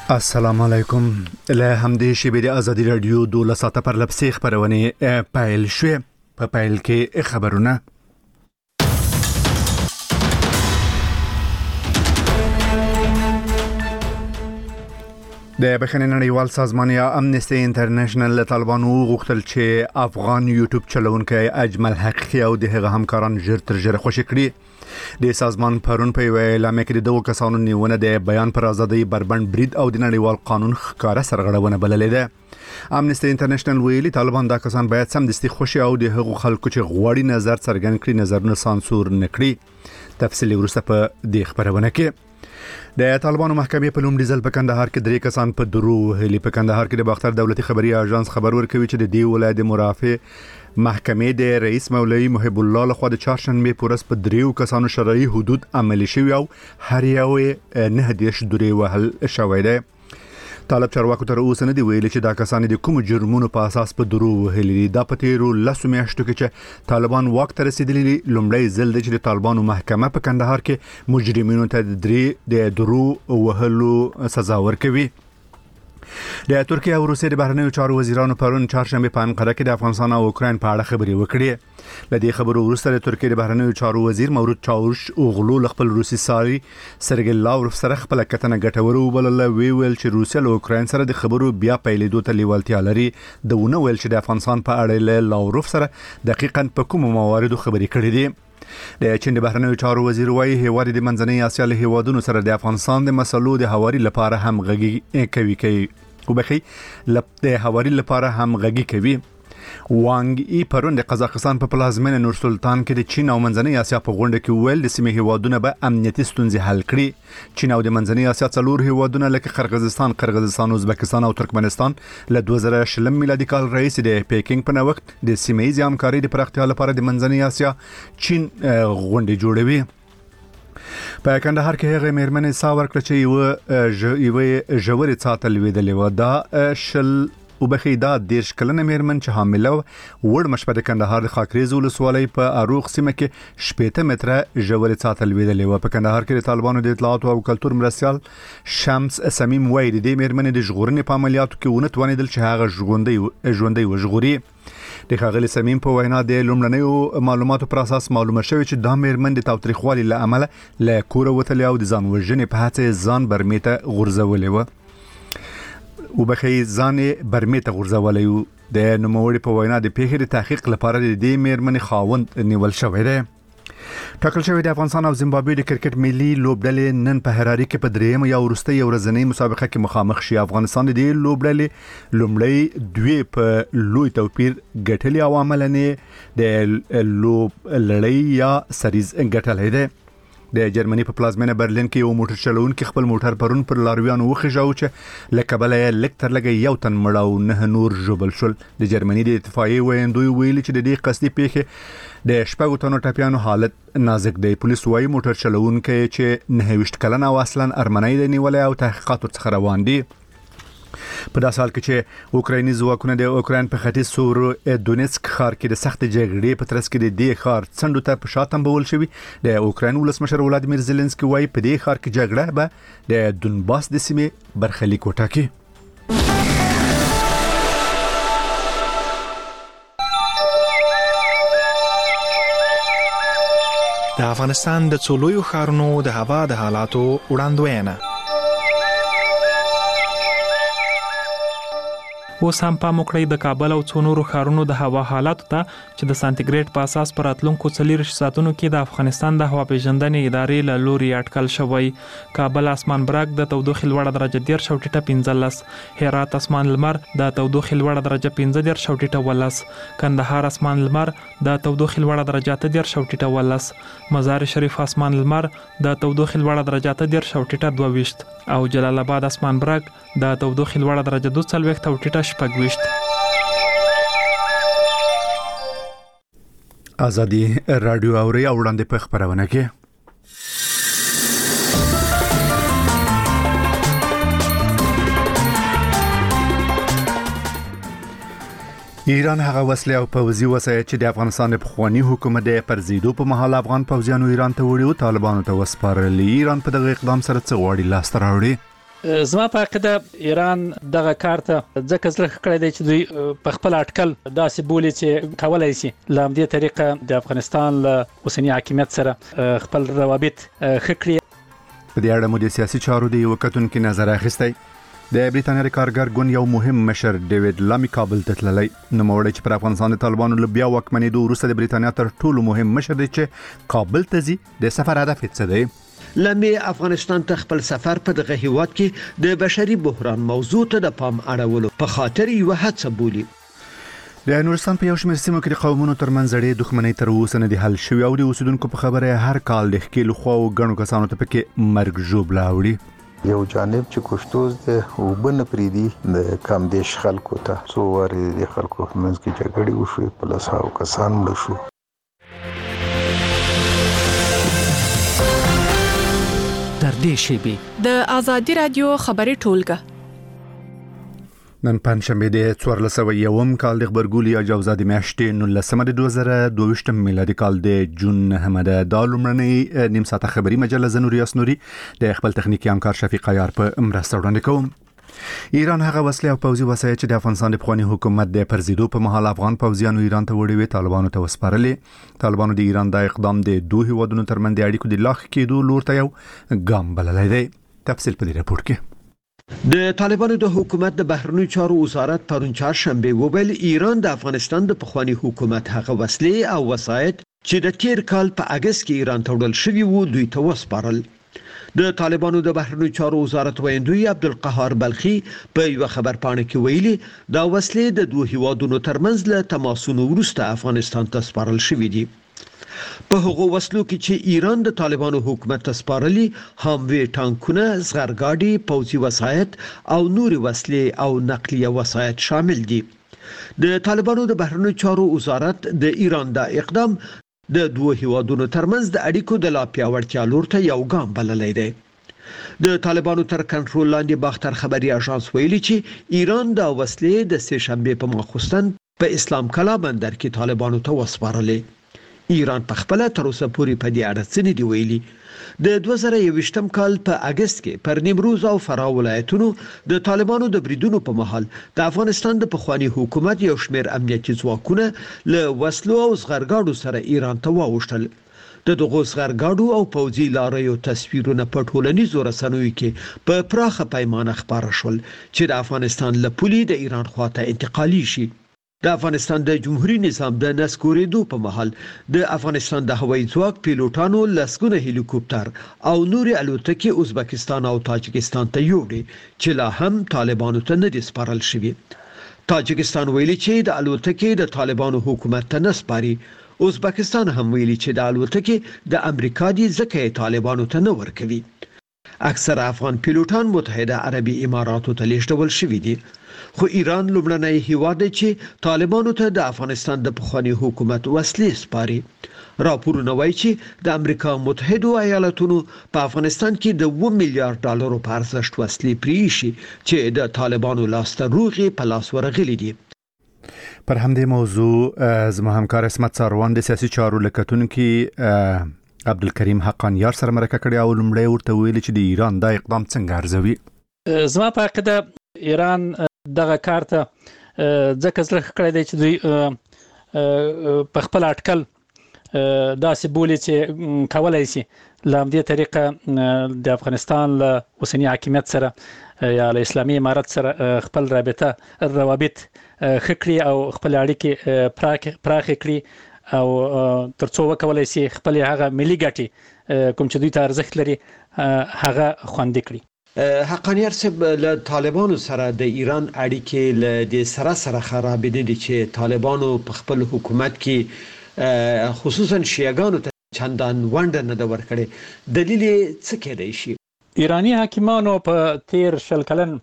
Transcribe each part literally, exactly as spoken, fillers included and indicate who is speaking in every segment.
Speaker 1: السلام علیکم. له همدې شیبې د ازادي رادیو دوله ساعته پر لپسې خبرونه پایل شوې. په پایل کې خبرونه د بخښنې نړیوال سازمان یا امنیستي انټرنیشنل له طالبانو غوښتل چې افغان یوټیوب چلونکي اجمل حقیقي او د هغه همکاران ژر تر ژره خوشي کړي. د سازمان پرون په ویل اعلان کې د دوه کسانو نیونه د بیان پر ازادي بربند برید او د نړیوال قانون ښکارا سرغړونه بللې ده. امنیستي انټرنیشنل ویلي طالبان دا کسان باید سمدستي خوشي او د هغو خلکو چې غواړي نظر څرګند کړي نظرونه سانسور نکړي. تفصیل ورسته په دې خبرونه کې د طالبانو محکمې په لومړي ځل په کندهار کې درې کسان په درو وهلي. په کندهار کې د باختر دولتي خبري اژانس خبر ورکوي چې د دې ولایت مرافع محکمې د رئیس مولوي محب الله لخوا د چهارشنبه پورس په دریو کسانو شرعي حدود عملي شوی او هر یو نه دیش درې وهل شوی دی. طالب چارواکو تر اوسه نه دی ویلي چې دا کسان د کوم جرمونو په اساس په درو وهلي. دا په تیرو لسو میاشتو کې چې طالبان واک ته رسیدلي لومړی ځل دی چې د طالبانو محکمه په کندهار کې مجرمینو ته درې د درو وهلو سزا ورکوي. د ترکیه او روسیې د بهرنیو چارو وزیرانو پرون چهارشنبه په انقره کې د افغانستان او اوکراین په اړه خبرې وکړې. لدې خبرو وروسته د ترکیه د بهرنیو چارو وزیر مورود چاوش اوغلو خپل روسي ساري سرګي لاوروف سره خپل کتنه ګټورو وبلل. وی ویل چې روسیا او اوکراین سره د خبرو بیا پیلېدو ته لیوالتیا لري. دونه ویل چې د افغانستان په اړه له لاوروف سره دقیقاً په کوم مواردو خبرې کړې دي. د چین د بهرنیو چارو وزیر وايي هیواد د منځنۍ اسیا له هیوادونو سره د افغانستان د مسلو د هواري لپاره همغږي کوي کوي او بخي د هواري لپاره همغږي کوي. وانګ ای پرون د قزاقستان په پلازمینه نور سلطان کې د چین او منځنۍ اسیا په غونډه کې ویل د سیمې هیوادونو به امنیتي ستونزې حل کړي. چین او د منځنۍ اسیا څلور هیوادونه لکه قرغیزستان، قرغیزستان، ازبکستان او ترکمنستان له دوه زره شل میلادي کال رئیس د پیکینګ په نوښت د سیمې ییزې همکارۍ د پراختیا لپاره د منځنۍ اسیا چین غونډه جوړوي. په کندهار کې هغه مېرمنې ساور کړ چې یو یو ژورې ساتل ویدلې و. دا شل او بخي دا دیرش کلنه مېرمن چې حامله وړ مشبه د کندهار د خاکریز ولسوالۍ په اروغ سیمه کې شپږ متره ژورې ساتل ویدلې و. په کندهار کې د طالبانو د اطلاعات او کلتور مرستيال شمس سمیم وای د مېرمنې د ژغورنې په عملیاتو کې ونه توانیدل چې هغه ژوندۍ ژوندۍ وژغوري. د خاغلی سمیم په وینا د لومړنیو معلوماتو پر اساس معلومه شوې چې دا مېرمن د تاوتریخوالي له امله له کور وتلې او د ځان وژنې په هڅه ځان برمیته غورځولې و. او بخي ځان برمیته غورځولې و. د نوموړي په وینا د پیښې د تحقیق لپاره د دې مېرمنې خاوند نیول شوی دی. ټاکل شوی د افغانستان او زیمبابوې د کرکټ ملي لوبډلې نن په هراري کې په دریم یا ورستۍ ورځنۍ مسابقه کې مخامخ شي. افغانستان د دې لوبډلې لومړی دوی په لوی توپیر ګټلې او عملاً د لوب لړۍ یا سریز ګټلې ده. د جرمني په پلازمینه برلین کې یو موټر چلونکي خپل موټر پرون پر لارویانو وخښاو چې لکبل یې لکتر لګي یو تن مړ او نه نور جوبل شول. د جرمني د اتفاقیې ویندوی ویلي چې د دې قصدي پیښه د شپږو تنو ټاپیانو حالت نازک دی. پولیس وايي موټر چلونکي چې نه وشت کلن او اصلا ارمنۍ دی نیولې او تحقیقات څخه روان دي. په داسې حال کې چې اوکرایني ځواکونه د اوکراین په ختیځ سور دونیتسک ښار کې د سخت جګړې په ترڅ کې د دې ښار څنډو ته په شاتم بول شوی. د اوکراین ولسمشر ولادیمیر زيلنسکي وايي په دې ښار کې جګړه به د دونباس د سیمې برخلیک وټاکي.
Speaker 2: د افغانستان د څلورو ښارونو د هوا د حالاتو وړاندوینه. اوس هم پام وکړئ د کابل او څو نورو ښارونو د هوا حالاتو ته چې د سانتیګریډ په اساس پر راتلونکو څلور ساعتونو کې د افغانستان د هوا پیژندنې ادارې له لوري اټکل شوی. کابل اسمان برګ د تودوخې لوړه درجه ډیر شوټیټه پنځلس، هرات اسمان لمر د تودوخې لوړه درجه پنځه ډیر شوټیټه ولس، کندهار اسمان لمر د تودوخې لوړه درجه ته ډیر شوټیټه ولس، مزار شریف اسمان لمر د تودوخې لوړه درجه ته ډیر شوټیټه دوه ویشت او جلال آباد اسمان برګ د تودوخې لوړه درجه دوه څلوېښت شوټیټه شپږویشت.
Speaker 1: ازادي رادیو اوري او وړاندې په خبرونه کې ایران هغه وسلې او پوځي وسایل چې د افغانستان په خواني حکومت د پرزیدو په محل افغان پوځیانو ایران ته وړي او طالبانو ته وسپارل. ایران په دغه اقدام سره څه غواړي لاس ته راوړي؟
Speaker 3: زما په عقیده ایران دغه کار ته ځکه زړه کړی دی چې دوی په خپل اټکل داسې بولي چې کولای شي له همدې طریقه د افغانستان له اوسني حاکمیت سره خپل روابط ښه کړي.
Speaker 1: په دې اړه مو د سیاسي چارو د یو کتونکو نظر اخیستی. د بریټانیا د کارګر ګوند یو مهم مشر ډیوډ لامی کابل ته تللی. نوموړی چې پر افغانستان د طالبانو له بیا واکمنېدو وروسته د بریټانیا تر ټولو مهم مشر دی چې کابل ته ځي. د سفر هدف یې څه دی؟
Speaker 4: لمی افغانستان ته خپل سفر په دغه هیواد کې د بشري بحران موضوع ته د پام اړولو په خاطر یو هڅه بولی.
Speaker 1: د نورستان په یو شمېر سیمو کې د قومونو ترمنځ اړې دښمنۍ تر اوسه نه دي حل شوې او د اوسیدونکو په خبره هر کال د ښکېلو خواو غنو کسانو ته پکې مرګ ژوبله اوړي.
Speaker 5: یو جانب چې کوشتوز د وبن پریدي د کم دیش خلکو ته څو واره د خلکو منځ کې جګړې وشوې په لاسو کسان مړ شو.
Speaker 6: در دې شیبه
Speaker 7: د آزادي رادیو خبري ټولګه
Speaker 1: نن پنځشنبه د څوارلس سوه یوم کال د خبرګولي یا جوزا د میاشتې نولسمه د دوه زره دوه ویشتم میلادي کال د جون نهمه د لومړنۍ نیم ساعته خبري مجله زنوري اسنوري د خپل تخنیکی همکار شفیق عیار په مرسته وړاندې کوم. ایران هغه وسلې او پوځي وسایل چې د افغانستان د پخوانی حکومت د پرزیدو په محل افغان پوځیانو ایران ته وړي وي طالبانو ته وسپارلې. طالبانو د ایران د اقدام د دوه هیوادونو ترمنځ د اړیکو د لاخ کېدو لور ته یو ګام بللی دی. تفصیل په دې راپور کې.
Speaker 4: د طالبانو د حکومت د بهرنیو چارو وزارت پرون چهارشنبه وویل ایران د افغانستان د پخوانی حکومت هغه وسلې او وسایل چې د تیر کال په اگست کې ایران ته وړل شوي وو دوی ته وسپارل. د طالبانو د بهرنیو چارو وزارت ویندوی عبدالقهار بلخي په یو خبر پاڼه کې ویلي دا وسلې د دوه هیوادونو ترمنځ له تماسونو وروسته افغانستان ته سپارل شوي دي. په هغو وسلو کې چې ایران د طالبانو حکومت ته سپارلي هموي ټانکونه، زغرګاډي، پوځي وسایل او نوري وسلې او نقلیه وسایل شامل دي. د طالبانو د بهرنیو چارو وزارت د ایران د اقدام د دوه هیوادونو ترمنځ د اړیکو د لا پیاوړتیا لور ته یو ګام بللی دی. د طالبانو تر کنټرول لاندې باختر خبري اژانس ویلي چې ایران د وسلې د سه شنبه په ماخوستن په اسلام کلا بندر کې طالبانو ته وسپارلې. ایران په خپل تر اوسه پورې په دې اړه څه نه دی ویلي. د دوه زره یوویشتم کال په اگست کې پر نیمروز او فراه ولایتونو د طالبانو د بریدونو په مهال د افغانستان د پخوانی حکومت یو شمېر امنیتي ځواکونه له وسلو او زغرګاډو سره ایران ته واوښتل. د دغه زغرګاډو او پوځي لاریو تصویرونه په ټولنیزو رسنیو کې په پراخه پیمانه خپاره شول چې د افغانستان له پولي د ایران خواته انتقالي شي. د افغانستان د جمهوریت نظام د نسکورېدو په مهال د افغانستان د هوایي ځواک پیلوټانو لسګونه هلیکوپټر او نوري الوتکې ازبکستان او تاجکستان ته یوړي چې لا هم طالبانو ته نه دي سپارل شوي. تاجکستان ویلي چې د الوتکې د طالبانو حکومت ته نه سپاري. ازبکستان هم ویلي چې د الوتکې د امریکا دي ځکه طالبانو ته نه ورکوي. اکثر افغان پیلوټان متحده عربي اماراتو ته لیږدول شوي دي. خو ایران لومړنی هیواد دی چې طالبانو ته د افغانستان د پخوانی حکومت وسلې سپاري. راپورونه وایي چې د امریکا متحده ایالاتونو په افغانستان کې د اووه میلیارډ ډالرو په ارزښت وسلې پریښي چې د طالبانو لاسته روغې په لاس ورغلي دي.
Speaker 1: پر همدې موضوع زما همکار اسمت ساروان د سیاسي چارو لکتونکي عبدالکریم حقانیار سره مرکه کړې او لومړی ورته ویلي چې د ایران دا اقدام څنګه ارزوي.
Speaker 3: زما په عقیده ایران دغه کار ته ځکه زړه کړی دی چې دوی په خپل اټکل داسې بولي چې کولای شي له همدې طریقه د افغانستان له اوسني حاکمیت سره یا له اسلامي امارت سره خپل رابطه روابط ښه کړي او خپل اړیکې پراخې کړي او ترڅو وکولای شي خپل هغه ملي ګټې کوم چې دوی ته ارزښت لري هغه خوندي کړي.
Speaker 4: حقانیار صاحب له طالبانو سره د ایران اړیکې له د سره سره خراب دي چې طالبانو په خپل حکومت کې خصوصا شیعاګانو ته چندان ونډه نه ده ورکړې. دلیل څه کېدای شي؟
Speaker 3: ایرانی حاکمانو په تیر شل کلن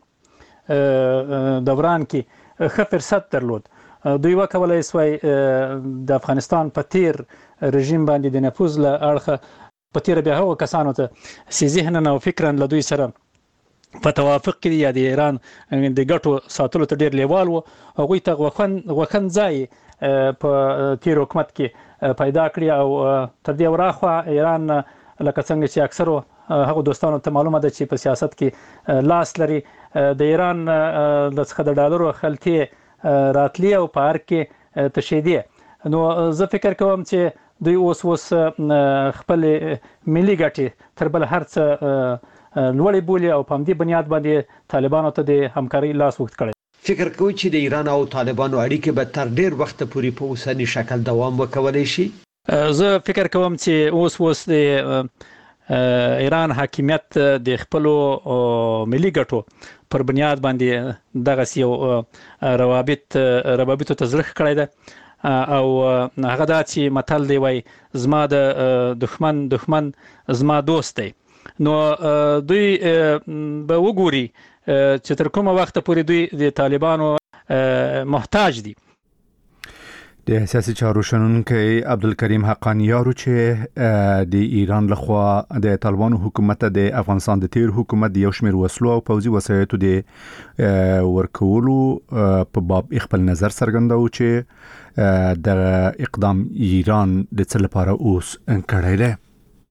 Speaker 3: دوران کې ښه فرصت درلود. دوی وکولای شوی د افغانستان په تیر رژیم باندې د نفوذ له اړخه په تیر بیا هغو کسانو ته چې ذهنا او فکرا له دوی سره په توافق کې یا د ایران د ګټو ساتلو ته ډیر لیوال وو هغوی ته غوښن ځای په تیر حکومت کې پیدا کړي او تر دې وراخوا ایران لکه څنګه چې اکثرو هغه دوستانو ته معلومه ده چې په سیاست کې لاس لري د ایران د څخه د ډالرو خلطې راتلی او په هر کې تشیدي نو زه فکر کوم چې دوی اوس اوس خپل ملي ګټې تر بل هر څه لوړې بولي او په همدې بنیاد باندې طالبانو ته د همکاري لاس وخت کړی
Speaker 4: فکر کوي چې د ایران او طالبانو اړیکې به تر ډیر وخت پورې په اوسنی شکل دوام وکولای شي
Speaker 3: زه فکر کوم چې اوس اوس د ایران حاکمیت د خپل ملي ګټو پر بنیاد باندې دغه یو روابط روابط ته زړه کړی ده او هغه دا چې متل دی وای زما د دښمن دښمن زما دوست دی نو دوی به وګوري چې تر کومه وخت پورې دوی د طالبانو محتاج دي
Speaker 1: د سیاسي چارو شنونکي عبدالکریم حقانیارو چې د ایران لخوا د طالبانو حکومت د افغانستان د تیر حکومت د یو شمېر وسلو او پوځي وسایطو د ورکولو په باب خپل نظر څرګنداو چې د اقدام ایران د څه لپاره اوس کړی دی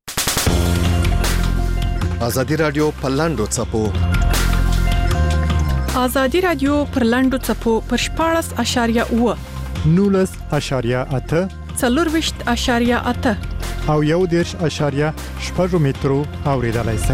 Speaker 8: ازادي رادیو په لاندو چپو
Speaker 7: ازادي رادیو پر لاندو چپو پر شپاړس اشاریه اوه
Speaker 9: نولس اشاریه اته
Speaker 7: څلورویشت اشاریه اته
Speaker 9: او یو دیرش اشاریه شپږ مترو اوریدلای شئ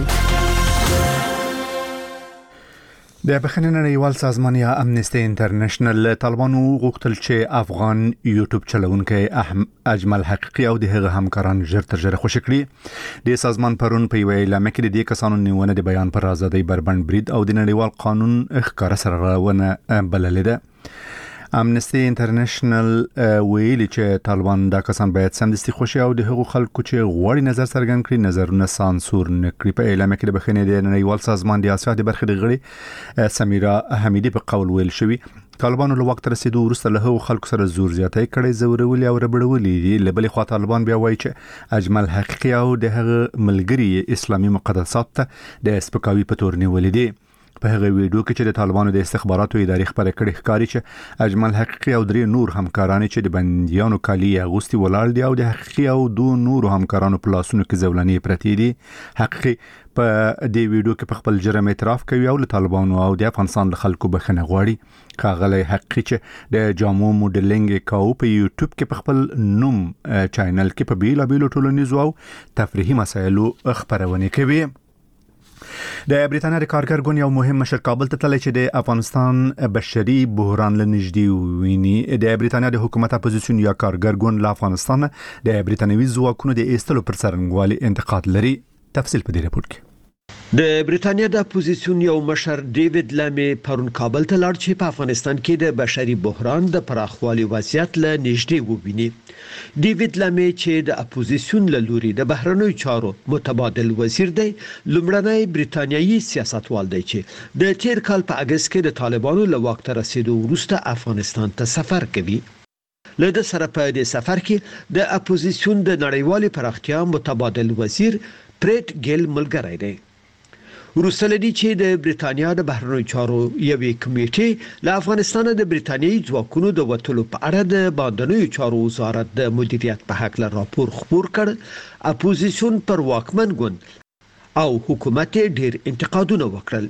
Speaker 1: د بخښنې نړیوال سازمان یا امنیستي انټرنیشنل طالبانو غوښتل چې افغان یوټیوب چلوونکي اجمل حقیقي او د هغه همکاران ژر تر ژره خوشی کړي د سازمان پرون په ویل لامل کې د کسانو نیونه د بیان پر ازادي بربند برید او د نړیوال قانون ښکار سره ونه بللې ده امنیستي انټرنیشنل ویلي چې طالبان دا کسان باید سمدستي خوشي او د هغو خلکو چې غوړي نظر څرګند کړي نظرونه سانسور نکړي په اعلان کې د بخښنې د نړیوال سازمان د اسیا د برخې د غړي سمیرا حمیدی په قول ویل شوی طالبانو له وخت رسیدو وروسته له هغو خلکو سره زور زیاتی کړي زورولي او ربړولي دي لبل خو طالبان بیا وایي چې اجمل حقیقي او د هغه ملګری اسلامي مقدسات ته د سپکاوي په تور نیولې دي په هغه ویډیو کې چې د طالبانو د استخباراتو ادارې خبره کړې ښکاري چې اجمل حقیقي او درې نور همکاران چې د بنديانو کالی اغوستي ولاړ دي او د حقیقي او دوه نور همکارانو په لاسونو کې زولاني پرتی دي حقیقي په دې ویډیو کې په خپل جرم اعتراف کوي او له طالبانو او د افغانستان د خلکو بخښنه غواړي کاغلی حقیقي چې د جامو موډلینګ کاو په یوټیوب کې په خپل نوم چینل کې په بیل بیل ټولنیزو او تفریحي مسایلو خبرونه کوي د بریتانیا د کارګر ګوند یو مهم مشر کابل ته تللی چې د افغانستان بشري بحران لنږدې ویني د بریتانیا د حکومت اپوزیسیون یا کارګر ګوند له افغانستان د بریتانوي ځواکونو د ایستلو پر څرنګوالي انتقاد لري تفصیل په دې راپور کې
Speaker 4: د بریتانیا د اپوزیسیون یو مشر ډیوډ لامي پرون کابل ته لاړ چې په افغانستان کې د بشري بحران د پراخوالي وضعیت له نږدې وویني ډیوډ لامي چې د اپوزیسیون له لوري د بهرنیو چارو متبادل وزیر دی لومړنی بریتانیایي سیاستوال دی چې د تیر کال په اگست کې د طالبانو له واک ته رسیدو وروسته افغانستان ته سفر کوي له د سره په دې سفر کې د اپوزیسیون د نړیوالي پراختیا متبادل وزیر پریټ ګیل ملګری دی روسلدي چې د بریتانیا د بهرنیو چارو یوې کمیټې له افغانستان د بریتانیایي ځواکونو د وټلو په اړه د باندنیو چارو وزارت د مدیریت په حق له راپور خبر کړ اپوزیسیون پر واکمن ګوند او حکومت ډیر انتقادونه وکړل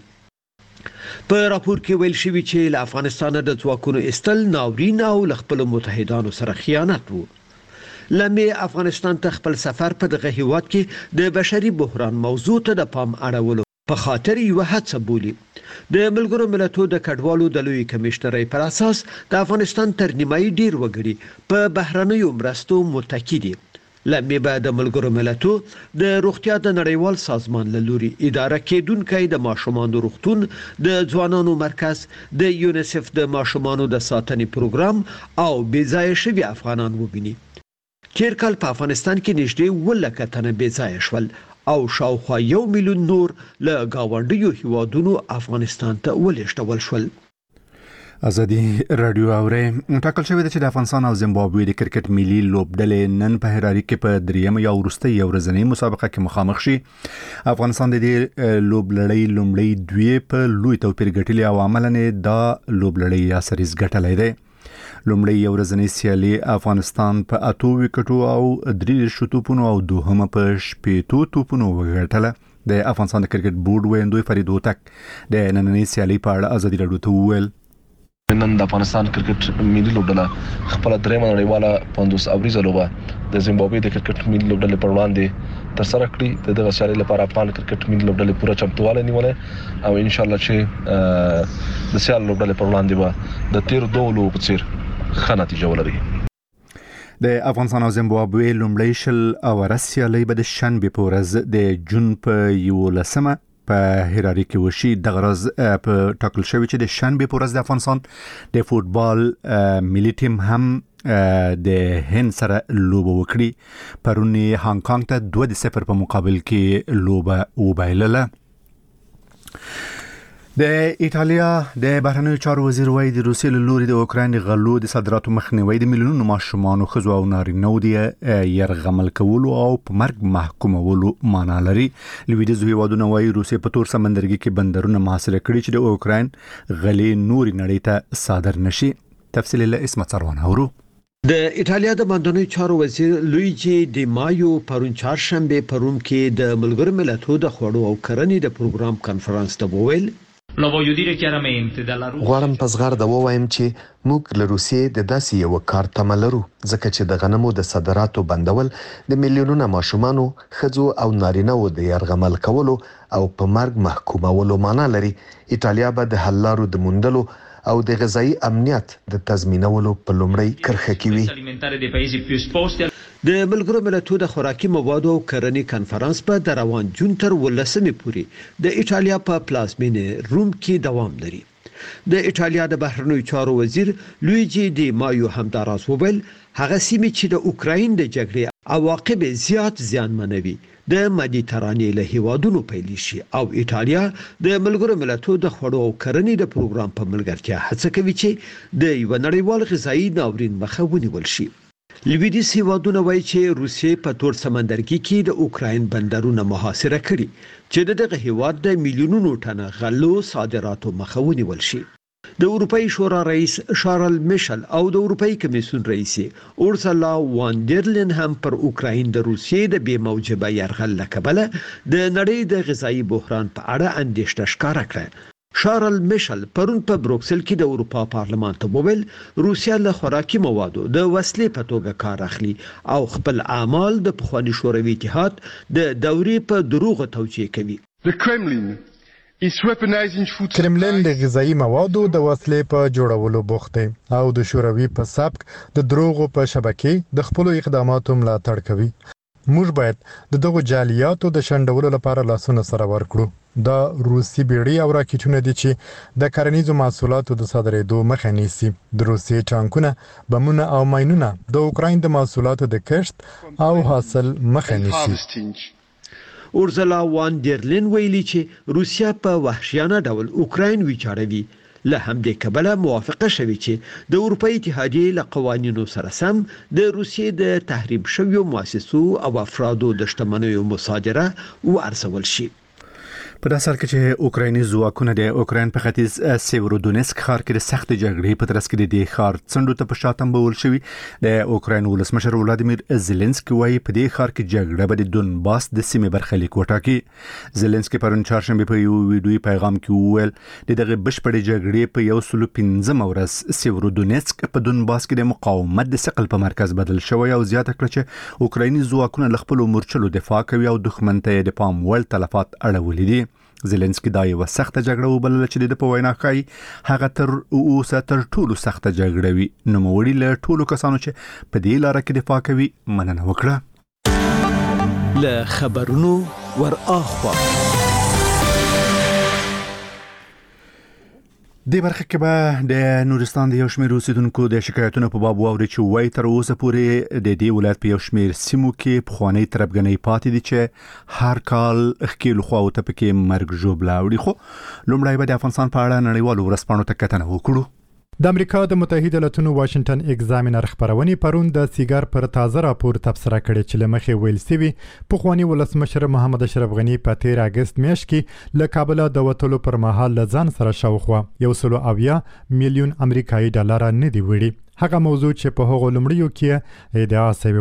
Speaker 4: په راپور کې ویل شوی چې له افغانستان د ځواکونو استل ناورین او له خپل متحدانو سره خیانت وو لمه افغانستان ته خپل سفر په دغه هیواد کې د بشري بحران موضوع ته د پام اړولو په خاطر یو هڅه بولی د ملګرو ملتونو د کډوالو د لوی کمشنرۍ پر اساس د افغانستان تر نیمایي ډیر وګړي په بهرنیو مرستو متکی دي لمه به د ملګرو ملتونو د روغتیا د نړیوال سازمان له لوري اداره کېدونکې د ماشومان روغتون د ځوانانو مرکز د یونیسف د ماشومان د ساتنې پروګرام او بېځای شوی افغانان وبیني تیر کال په افغانستان کې نږدې ولکه تنه بېځای شول او شاوخوا یو میلیون نور له گاونډیو هیوادونو افغانستان ته ولېږدول شول
Speaker 1: ازادي رادیو اوري ټاکل شوی چې د افغانستان او زیمبابوې د کرکټ ملي لوبډلې نن په هراري کې په دریم یا ورستۍ ورځنۍ مسابقه کې مخامخ شي افغانستان د دې لوبډلې لومړی دوی په لوی توپیر ګټلې او عملاً دا لوبډلې یا سریز ګټلې ده لومړی یو ورځنی سیالي افغانستان په اتو وکټو او درې شټوپونو او دوهمه په شپېتو توپونو وګټله د افغانستان د کرکټ بورډ ویندوی فرید هوتک د نننۍ سیالي په اړه ازادي راډیو ته وویل
Speaker 10: نن د افغانستان کرکټ ملي لوبډله خپل درېمه نړیواله پنځوس اوریزه لوبه د زیمبابوې د کرکټ ملي لوبډلې پر وړاندې تر سره کړې. دغه سیالي لپاره افغان کرکټ ملي لوبډلې پوره چمتووالی نیولې او ان شاء الله چې د سیال لوبډلې پر وړاندې به د تیر دوه لوبو په څیر ښه نتیجه ولري.
Speaker 1: د افغانستان او زیمبابوې لومړی شل اوره سیالي به د شنبې په ورځ د جون په یولسمه په هراري کې وشي. د غرض په ټاکل شوی چې د شنبې په ورځ د افغانستان د فوتبال ملي ټیم هم د هند سره لوبه وکړي. پرون هانګ کانګ ته دوه د صفر په مقابل کې لوبه وبایلله. د ایټالیا د بهرنیو چارو وزیر وایي د روسیې له لوري د اوکراین غلو د صادراتو مخنیوي د میلیونونو ماشومانو ښځو او نارینه‌و د یرغمل کولو او په مرګ محکومولو معنا لري. لویدیځو هیوادونه وایي روسیې په تور سمندرګي کې بندرونه محاصره کړي چې د اوکراین غلې نوري نړۍ ته صادر نشي. تفصیل له اسمت سروان اورو.
Speaker 4: د ایټالیا د بهرنیو چارو وزیر لویجی دی مایو پرون چهارشنبه په روم کې د ملګرو ملتونو د خوړو او کرنې د پروګرام کانفرنس ته وویل
Speaker 8: غواړم په زغرده ووایم چې موږ له روسیې د داسې یو کار تمه لرو ځکه چې د غنمو د صادراتو بندول د میلیونونو ماشومانو ښځو او نارینه‌و د یرغمل کولو او په مرګ محکومولو معنا لري. ایټالیا به د حل لارو د موندلو او د غذایی امنیت د تضمینولو په لومړی کرښه کې وي.
Speaker 4: د ملګرو ملتونو د خوراکي موادو او کرنې کانفرنس په د روان جون تر ولسمې پورې د ایټالیا په پلازمینه روم کې دوام لري. د ایټالیا د بهرنیو چارو وزیر لویجی دی مایو همداراز وویل هغه سیمې چې د اوکراین د جګړې عواقب زیات زیانمنوي د مدیترانې له هیوادونو پیل شي او ایټالیا د ملګرو ملتونو د خوړو او کرنې د پروګرام په ملګرتیا هڅه کوي چې د یو نړیوال غذایی ناورین مخه ونیول شي. لویدیځ هیوادونه وایي چې روسیې په تور سمندرګي کې د اوکراین بندرونه محاصره کړي چې دغه هیواد د میلیونونو ټنه غلو صادراتو مخه ونیول شي. د اروپאי شورا رئیس شارل میشل او د اروپאי کمیسیون رئیس اورسولا وان ډر لین هم پر اوکراین د روسیې د بې موجبه یرغل لکبله د نړۍ د غذایی بحران په اړه اندېښنه ښکاره کړه. شارل میشل پرون په بروکسل کې د اروپا پارلمان ته وویل روسیا له خوراکي موادو د وسلې په توګه کار اخلي او خپل اعمال د پخوانی شوروي اتحاد د دورې په دروغ توجیه کوي.
Speaker 9: کرملین د غذایی موادو د وسلې په جوړولو بوخت دی او د شوروي په سبک د دروغو په شبکې د خپل اقداماتو ملاتړ کوي. موږ باید د دغو جعلیاتو د شنډولو لپاره لاسونه سره ورکړو. دا روسي بیړۍ او راکټونه دي چې د کرنیزو محصولاتو د صادرېدو مخه نیسي. د روسي ټانکونه، بمونه او ماینونه د اوکراین د محصولاتو د کښت او حاصل مخه نیسي.
Speaker 4: اورسولا وان ډر لین ویلي چې روسیا په وحشیانه ډول اوکراین ویجاړوي. له همدې کبله موافقه شوې چې د اروپאי اتحادیې له قوانینو سره سم د روسیې د تحریم شویو مؤسسو او افرادو د شتمنیو مصادره وارزول شي.
Speaker 1: په داسې حال کې چې اوکرایني ځواکونه د اوکراین په ختیځ سیورودونیسک ښار کې د سخت جګړې په ترڅ کې د دې ښار څنډو ته په شاتم بول شوی. د اوکراین ولسمشر ولادیمیر زيلنسکي وايي په دې ښار کې جګړه به د دونباس د سیمې برخلیک وټاکي. زيلنسکي پرون چهارشنبه په یو ویډیوي پیغام کې وویل د دغه بشپړې جګړې په یو سل پنځم ورځ سیورودونیسک په دونباس کې د مقاومت د ثقل په مرکز بدل شوی او زیاته کړه چې اوکرایني ځواکونه له خپل مورچلو دفاع کوي او دښمن ته د پام وړ تلفات اړولې دي. زيلنسکي دا یو سخته جګړه وبلله چې د په وینا کوي هغه تر اوسه تر ټولو سخته جګړه وي. نو موړي له ټولو کسانو چې په دې لار کې دفاع کوي مننه وکړه.
Speaker 6: له خبرونو ور اخوا
Speaker 1: د برخه کې به د نورستان د یو شمېر اوسیدونکو د شکایتونو په باب واوري چې وایي تر اوسه پورې د دې ولایت په یو شمېر سیمو کې پخوانی تربګنۍ پاتې دي چې هر کال خکیل خو او ته پکې مرګ ژوبلا وړي. خو لومړی به د افغانستان په اړه نړیوالو ورځپاڼو ته کتنه وکړو.
Speaker 9: د امریکا د متحده ایالاتونو واشنگټن ایگزامینر خبرونه پرون د سیګار پر تازه راپور تبصره کړې چې لمخې ویل سوي پخوانی ولسمشر محمد اشرف غنی په تیر اگست میاشت کې له کابل د وټلو پر مهال لزان سره شاوخوا یو سل اویا میلیون امریکایي ډالر نه دی وړي. هغه موضوع چې په هغو لمړیو کې ادعا شوی و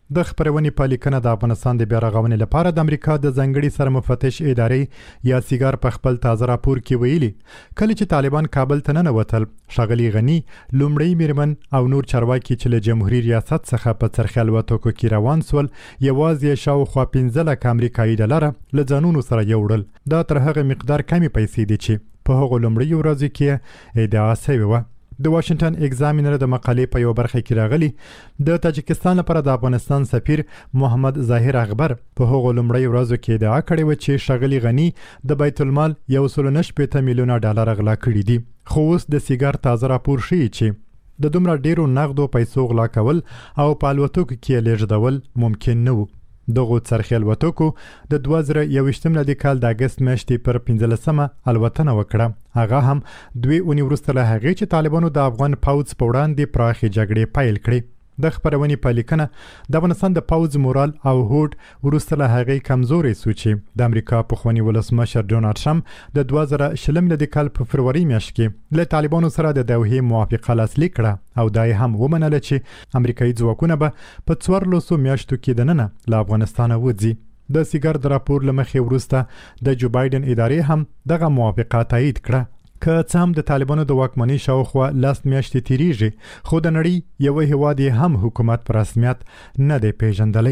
Speaker 9: د خبرونې په لیکنه د افغانستان د بیا رغونې لپاره د امریکا د ځنګړي سرمفتش ادارې یا سیګار په خپل تازه راپور کې ویلي کله چې طالبان کابل ته ننوتل ښاغلي غني لومړی میرمن او نور چارواکي چې له جمهوریت ریاست څخه په څرخي الوتکو کې روان سول یوازې شاوخوا پنځه لکه امریکایي ډالر له ځانونو سره یوړل دا تر هغه مقدار کمی پیسې دي چې په هغو لومړی ورځو کې ادعا شوې وه د واشنگټن ایگزامینر د مقالې په یو برخه کې راغلي د تاجکستان لپاره د افغانستان سفیر محمد ظاهر اخبر په هغو لومړی ورځو کې ادعا کړې و چې ښاغلي غني د بیت المال یو سل نه شپېته میلیونه ډالر غلا کړي دي خو اوس د سیګار تازه راپور ښیي چې د دومره ډیرو نغدو پیسو غلا کول او په الوتکو کې لیږدول ممکن نه و دغه څرخي الوتکو د دوه زره یوویشتم لدی کال د اگست میاشتې پر پنځلسمه الوتنه وکړه هغه هم دوی اونۍ وروسته له هغې چې طالبانو د افغان پوځ په وړاندې پراخې جګړې پیل کړې د خبرونې په لیکنه د افغانستان د پوځ مورال او هوډ وروسته له هغې کمزوري سو چې د امریکا پخواني ولسمشر ډونالډ ټرمپ د دوه زره شلم لدی کال په فروری میاشت کې له طالبانو سره د دوحې موافقه لاسلیک کړه او دا یې هم ومنله چې امریکایي ځواکونه به په څوارلسو میاشتو کې دننه له افغانستانه وځي د سیګار د راپور له مخې وروسته د جو بایدن ادارې هم دغه موافقه تایید کړه که څه هم د طالبانو د واکمنۍ شاوخوا لاس میاشتې تیریږي خو د نړۍ یو هیواد هم حکومت په رسمیت نه دی پیژندلی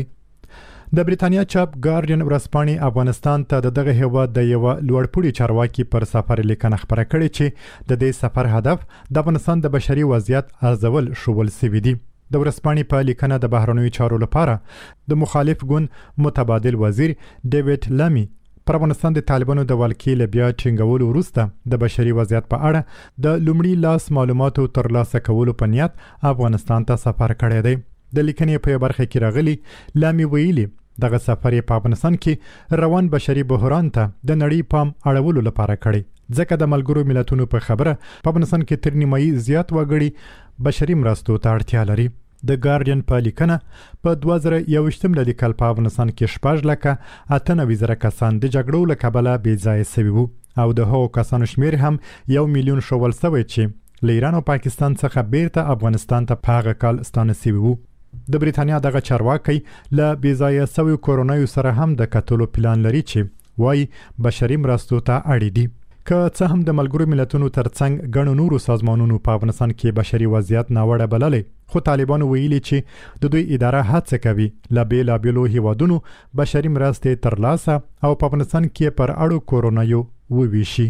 Speaker 9: د بریتانیا چاپ ګارډین ورځپاڼې افغانستان ته د دغه هیواد د یو لوړپوړي چارواکي پر سفر لیکنه خبره کړې چې د دې سفر هدف د افغانستان د بشري وضعیت ارزول شول سوي دي د ورځپاڼې په لیکنه د بهرنیو چارو لپاره د مخالف ګوند متبادل وزیر ډیوډ لامي پر افغانستان د طالبانو د ولکې له بیا ټینګولو وروسته د بشري وضعیت په اړه د لومړي لاس معلوماتو ترلاسه کولو په نیت افغانستان ته سفر کړی دی د لیکنې په برخه کې راغلي لامي ویلي دغه سفر په افغانستان کې روان بشري بحران ته د نړۍ پام اړولو لپاره کړی ځکه د ملګرو ملتونو په خبره په افغانستان کې تر نیمایي زیات وګړي بشري مرستو ته اړتیا لري د ګارډین په لیکنه په دوه زره یوویشتم لدی کال په افغانستان کې شپږ لکه اته نوي زره کسان د جګړو له کبله بې ځایه سوي وو او د هغو کسانو شمیر هم یو میلیون شول سوی چې له ایران او پاکستان څخه بیرته افغانستان ته په هغه کال ستانه سوي وو د بریتانیا دغه چارواکي له بې ځایه سوي کورونایو سره هم د کتلو پلان لري چې وایي بشري مرستو ته اړ دي که څه هم د ملګرو ملتونو ترڅنګ ګڼو نورو سازمانونو په افغانستان کې بشري وضعیت ناوړه بللی خو طالبانو ویلي چې د دوی اداره هڅه کوي له بیلابیلو هیوادونو بشري مرستې ترلاسه او په افغانستان کې پر اړو کورونایو وویشي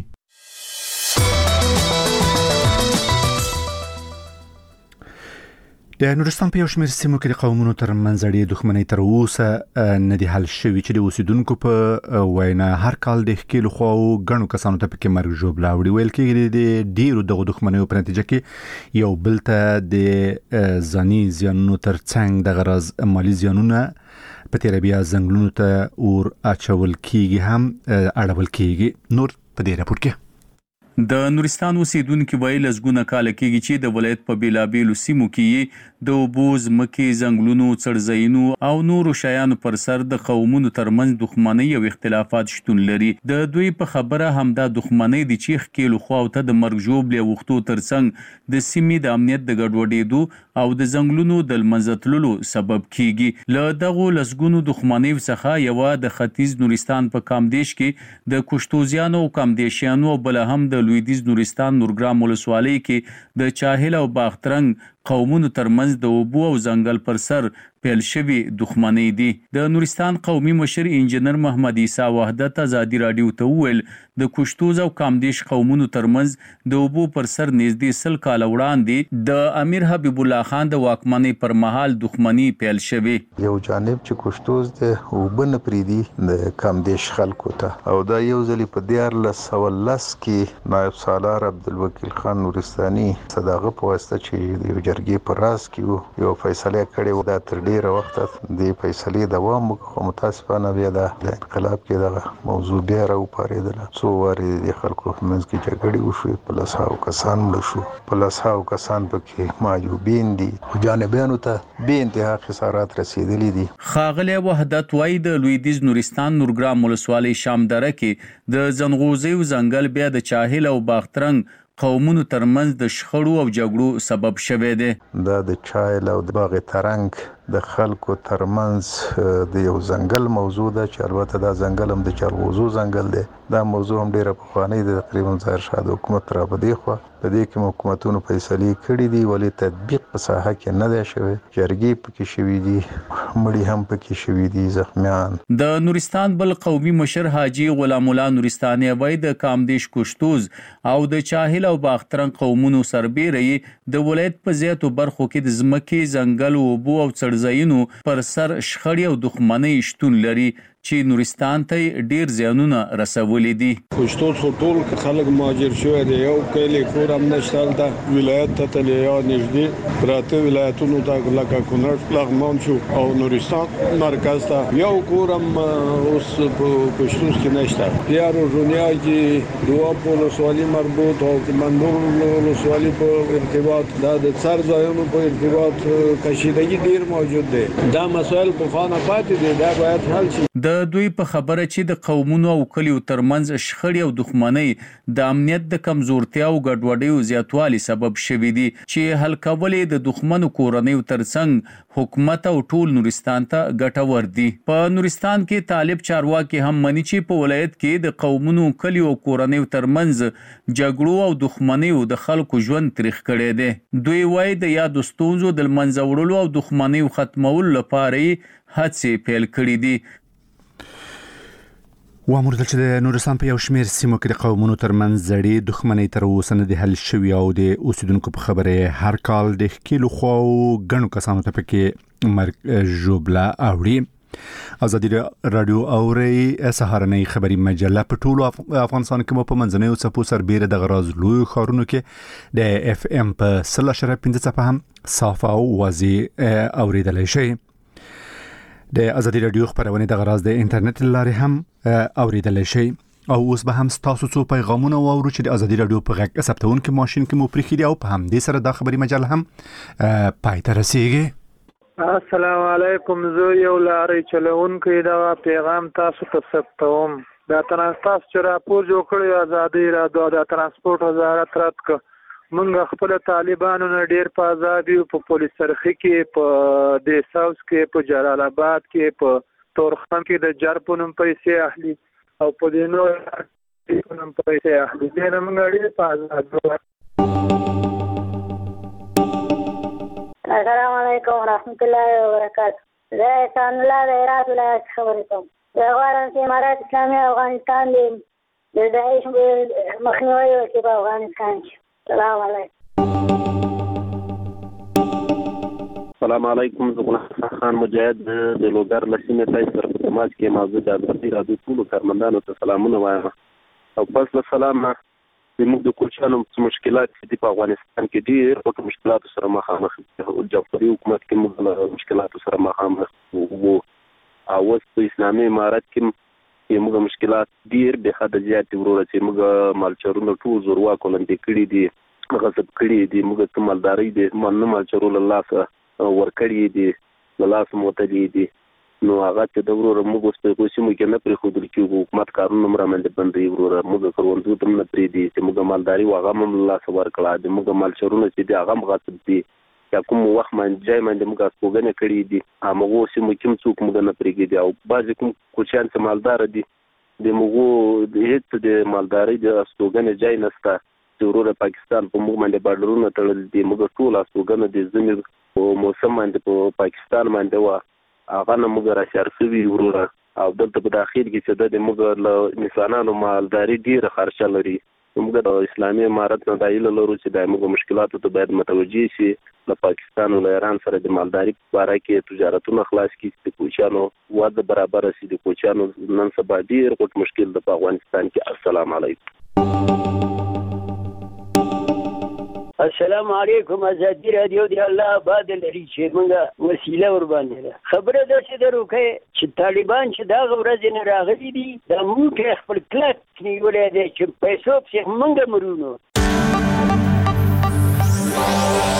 Speaker 1: د نورستان په یو شمېر سیمو کې د قومونو ترمنځ اړیکې دښمنۍ تر اوسه نه دي حل شوي چې د اوسیدونکو په وینا هر کال د ښکېلو خواو ګڼو کسانو ته پکې مرګ ژوبله اوړي ویل کېږي د ډېرو دغو دښمنیو په نتیجه کې یو بل ته د ځاني زیانونو تر څنګ دغه راز مالي زیانونه په تیره بیا ځنګلونو ته اور اچول کېږي هم اړول کېږي نور په دې راپور کې
Speaker 11: د نورستان اوسیدونکو ویل لزګونه کال کېږي چې د ولایت په بیلابیلو سیمو کې د اوبوز مکي زنګلونو څړځایونو او نورو شیانو پر سر د قومونو ترمنځ دښمنۍ او اختلافات شتون لري د دوی په خبره همدا دښمنۍ د چیخ کېلو خواو ته د مرګ ژوبلې وختو ترڅنګ د سیمې د امنیت د ګډوډېدو او د زنګلونو د لمنځه تللو سبب کیږي له دغو لسګونو دښمنۍ څخه یو د ختیځ نورستان په کامدیش کې د کوشتوزیانو او کامدیشیانو بل هم د لویدیز نورستان نورګرام ولسوالۍ کې د چاهل او باخترنګ قومونو ترمنځ د اوبو او ځنګل پر سر پیل شوی دښمنۍ دي د نورستان قومي مشر انجنیر محمد عیسی وحدت ازادي رادیو ته ویل د کوشتوز او کامدیش قومونو ترمنځ د اوبو پر سر نږدې سل کال وړاندې د امیر حبیب الله خان د واکمنۍ پر مهال دښمنۍ پیل شوی
Speaker 5: یو جانب چې کوشتوز د اوبو نه پریدي د کامدیش خلکو ته او دا یو ځلی په دیارلس سوه لس کې نایب سالار عبدالوکیل خان نورستاني صداغه په واسطه چې د جرګې په راز کې یو فیصله کړې دا تر ډیره وخت د فیصلې دوام وکړ متاسفانه بیا د انقلاب کې دغه موضوع بیا راوپارېدله څو وارې د خلکو په منځ کې جګړې وشوې په لسهاو کسان مړه شو په لسهاو کسان پکې معیوبین دي جانبیانو ته بې انتها خسارات رسېدلي دي
Speaker 11: ښاغلی وحدت وایي د لویدیځ نورستان نورګرام ولسوالۍ شامدره کې د ځنغوزیو ځنګل بیا د چاهل او باخترنګ قومونو ترمنځ د شخړو او جګړو سبب شوی دی
Speaker 5: دا د چایل او د باغ ترنګ د خلکو ترمنځ د یو ځنګل موضوع ده چې البته دا ځنګل هم د جلغوزو ځنګل دی. دا موضوع هم ډیره پخوانۍ ده، تقریبا ظاهر شاه د حکومت را بدې خو په دې کې حکومتونو فیصلې کړې دي ولی تطبیق په ساحه کې نه دی شوی. جرګې پکې شوي دي، مړي هم پکې شوي دي، زخمیان.
Speaker 11: د نورستان بل قومي مشر حاجی غلام الله نورستاني وای د کامدیش کوشتوز او د چاهل او باخترن قومونو سربېره د ولایت په زیاتو برخو کې د ځمکې ځنګل او اوبو او څړځایونو پر سر شخړې او دښمنۍ شتون لري چې نورستان ته ډیر زیانونه رسولي دي.
Speaker 12: کوشتوز ټول خلک مهاجر شوی دی، یو کلی کور هم نشته د ولایت ته تللی یا نږدې پراته ولایتونو ته لکه کونړ، لغمان شو او نورستان مرکز ته یو کور هم اوس په کوشتوز کې نشته. بیا روژونیا کې دواب ولسوالي مربوط او مندور ولسوالي په ارتباط دا د څړځایونو په ارتباط کشیدګي ډیر موجود دی. دا مسایل په خانه پاتې دي، دا باید حل شي.
Speaker 11: د دوی په خبره چې د قومونو او کلیو ترمنځ شخړې او دښمنۍ د امنیت د کمزورتیا او ګډوډۍ زیاتوالي سبب شوي دي چې حل کول د دښمنو کورنیو ترڅنګ حکومت او ټول نورستان ته ګټور دي. په نورستان کې طالب چارواکي هم مني چې په ولایت کې د قومونو، کلیو او کورنیو ترمنځ جګړو او دښمنیو د خلکو ژوند تریخ کړی دی. دوی وایي د یادو ستونزو د منځه وړلو او دښمنیو ختمولو لپاره هڅې پیل کړې دي.
Speaker 1: وامر چې د نورستان په یو شمېر سیمو کې د قومونو ترمنځ زړې دښمنۍ تر اوسه نه دي حل شوي او د اوسیدونکو په خبره هر کال د ښکېلو خواو ګڼو کسانو ته پکې مرګ ژوبله اوړي. ازادي راډیو اوري سهارنۍ خبري مجله په ټولو افغانستان کې مو په منځنیو څپو سربېره د غراز لوی ښارونو کې د اف ام په سل اشاره پنځه څپه هم صاف او واضح اوریدلی شي. د ازادي راډیو خبرونه د غراز د انټرنیټ لارې هم اوریدلی شي. او اوس به هم تاسو څو پیغامونه واورو چې د ازادي راډیو په غږ ثبتون کې ماشين کې مو پرېخي دي او په هم دې سره د خبري مجله هم پای ته رسیږي.
Speaker 13: السلام علیکم، زه یو لارې چلوونکی دا پیغام تاسو ته ثبتوم. دا ترانسپورت چې راپور جوړ کړی ازادي راډیو د ترانسپورت وزارت رات ک مونږ خپل طالبانو نه ډیر په آزادي په پولیس سرخي کې، په د ساوث کې، په جلال آباد کې، په تورخم کې د جرپونم پیسې اخلي او په دینو پونم پیسې اخلي. دنه مونږ ډیر په آزادي.
Speaker 14: السلام علیکم ورحمۃ اللہ وبرکاتہ. زه احسان الله د هرات ولایت خبرې کوم. زه غواړم چې امارات اسلامي افغانستان د داعش مخنیوي وکړي په افغانستان کې. السلام علیکم.
Speaker 15: السلام علیکم. زه غلام خان مجاهد د لوګر لسینه تای سره په سماج کې موضوع د ازادي راډیو ټول کارمندانو ته سلامونه وایم او پس له سلام نه موږ د کوچانو مشکلات چې په افغانستان کې ډېر او مشکلات سره مخامخ یو جمهوریت حکومت کې موږ مشکلات سره مخامخ وو او په اسلامي امارات کې موږ مشکلات ډېر به حد زیات ورور چې موږ مالچرونو ټول زوروا کولندې کړی دي، غصب کړی دي، موږ ته مالداري دي، مننه مالچرول الله سره ور کړی دي، الله سم وتلی دي. نو هغه ته د ورور موږ اوس په کوم کې نه پرې خودل کې حکومت کارونه مر باندې بندي ورور موږ کروندو تم نه پرې دي چې موږ مالداري واغه هم الله سوار کړه دي، موږ مالچرونه چې دي هغه غصب دي یا کوم وخت باندې ځای باندې موږ سپوږنه کړی دي، هغه اوس موږ کوم څوک موږ نه پرې دي او بعضی کوم کوچان چې مالدار دي د موږ د هیڅ د مالداري د سپوږنه ځای نشته. ضرور پاکستان په موږ باندې بارډرونه تړل دي، موږ ټول سپوږنه د زمير په موسم باندې په پاکستان باندې وا هغه نه موږ را شرفوي ورور او دلته په داخل کې چې د موږ له انسانانو مالداري ډیره خرچه لري. موږ د اسلامي امارت نه دایله لرو چې د موږ مشکلاتو ته باید متوجي شي. له پاکستان او ایران سره د مالداري په اړه کې تجارتونه خلاص کړي د کوچانو واده برابر شي. د کوچانو نن سبا ډیر غټ مشکل د افغانستان کې. السلام علیکم.
Speaker 16: السلام علیکم. ازادي راډیو دی الله آباد لري چې موږ وسیله ور باندې خبره ده چې درو کې چې طالبان چې دا ورځ نه راغلي دي د موږ خپل کلک نیولې دي چې پیسو په موږ مرونو.